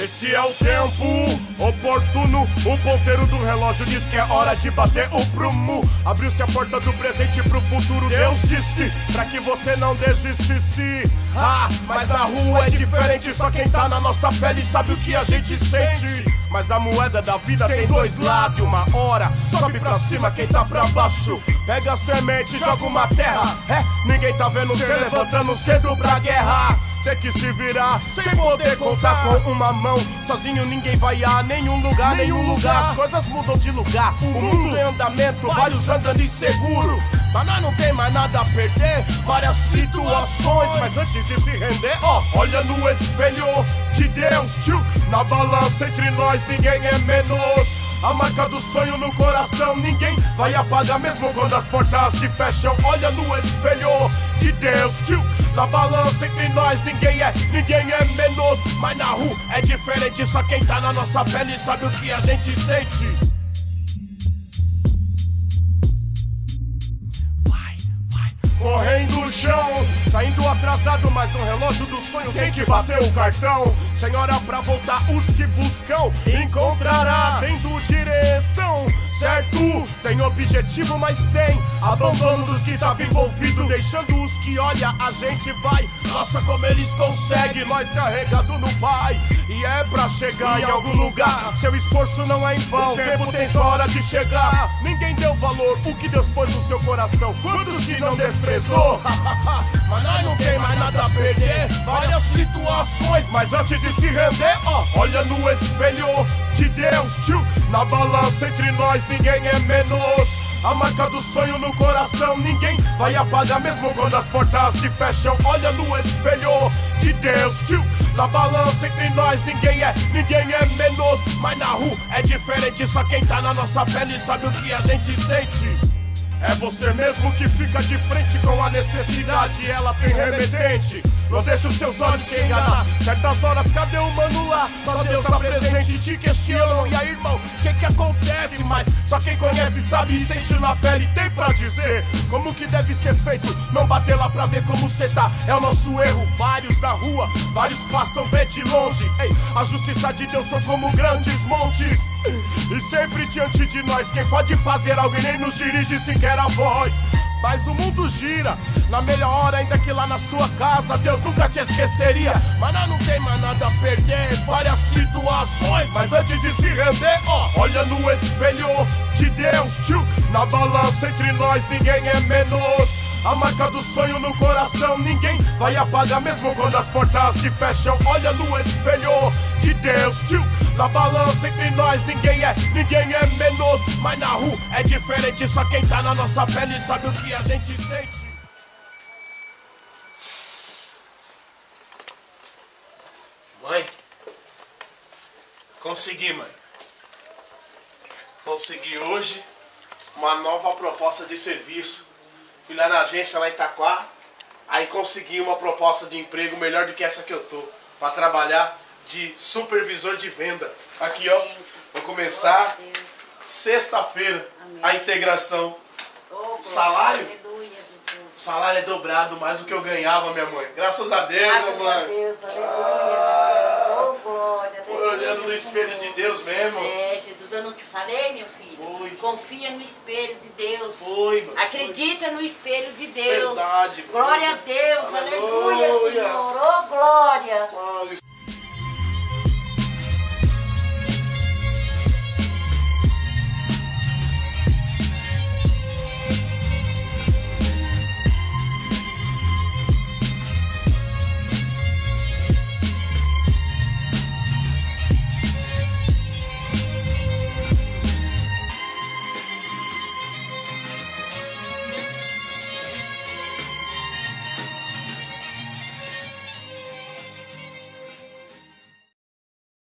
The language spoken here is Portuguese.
Esse é o tempo oportuno, o ponteiro do relógio diz que é hora de bater o prumo. Abriu-se a porta do presente pro futuro, Deus disse pra que você não desistisse. Mas na rua é diferente, só quem tá na nossa pele sabe o que a gente sente. Mas a moeda da vida tem dois lados, uma hora sobe pra cima quem tá pra baixo. Pega a semente, joga uma terra, ninguém tá vendo cê levantando cedo pra guerra. Ter que se virar, sem poder contar com uma mão. Sozinho ninguém vai a nenhum lugar. As coisas mudam de lugar, o mundo em andamento, vários andando inseguro. Mas nós não tem mais nada a perder, várias situações. Mas antes de se render, olha no espelho de Deus, tio. Na balança entre nós ninguém é menos. A marca do sonho no coração ninguém vai apagar mesmo quando as portas se fecham. Olha no espelho de Deus, tio. Na balança entre nós ninguém é menos. Mas na rua é diferente, só quem tá na nossa pele sabe o que a gente sente. Correndo o chão, saindo atrasado, mas no relógio do sonho tem que bater o cartão. Sem hora pra voltar, os que buscam encontrará, tendo direção, certo? Tem objetivo, mas tem abandono dos que tava envolvido, deixando os que olha, a gente vai. Nossa, como eles conseguem, nós carregado no Pai. E é pra chegar em algum lugar, seu esforço não é em vão, o tempo tem sua hora de chegar. Ninguém deu valor, o que Deus pôs no seu coração, quantos que não desprezou? Mas nós não tem mais nada a perder, várias situações. Mas antes de se render, olha no espelho de Deus, tio. Na balança entre nós ninguém é menos. A marca do sonho no coração ninguém vai apagar mesmo quando as portas se fecham. Olha no espelho de Deus, tio. Na balança entre nós ninguém é menos. Mas na rua é diferente, só quem tá na nossa pele sabe o que a gente sente. É você mesmo que fica de frente com a necessidade, ela tem remetente. Não deixa os seus olhos te enganar. Certas horas, cadê o mano lá? Só Deus tá presente, te questionam. E aí, irmão, que acontece? Mas só quem conhece sabe e sente na pele, tem pra dizer como que deve ser feito. Não bater lá pra ver como cê tá, é o nosso erro. Vários na rua, vários passam, vê de longe. Ei, a justiça de Deus são como grandes montes. E sempre diante de nós, quem pode fazer algo e nem nos dirige sequer a voz. Mas o mundo gira, na melhor hora ainda que lá na sua casa Deus nunca te esqueceria. Mas nós não tem mais nada a perder, várias situações. Mas antes de se render, olha no espelho de Deus, tio. Na balança entre nós ninguém é menos. A marca do sonho no coração ninguém vai apagar mesmo quando as portas se fecham. Olha no espelho de Deus, tio. Na balança entre nós ninguém é menos. Mas na rua é diferente, só quem tá na nossa pele sabe o que a gente sente. Mãe, consegui, mãe. Consegui hoje uma nova proposta de serviço. Fui lá na agência lá em Itaquá, aí consegui uma proposta de emprego melhor do que essa que eu tô, pra trabalhar de supervisor de venda. Aqui, ó, vou começar sexta-feira a integração. Salário? Salário é dobrado mais do que eu ganhava, minha mãe. Graças a Deus, Graças mãe. a Deus, aleluia. Oh, glória. Foi olhando no espelho de Deus mesmo. Jesus, eu não te falei, meu filho? Foi. Confia no espelho de Deus. Foi, mano. Acredita no espelho de Deus. Verdade. Glória a Deus, aleluia, Aleluia. Senhor. Oh, glória. Ah,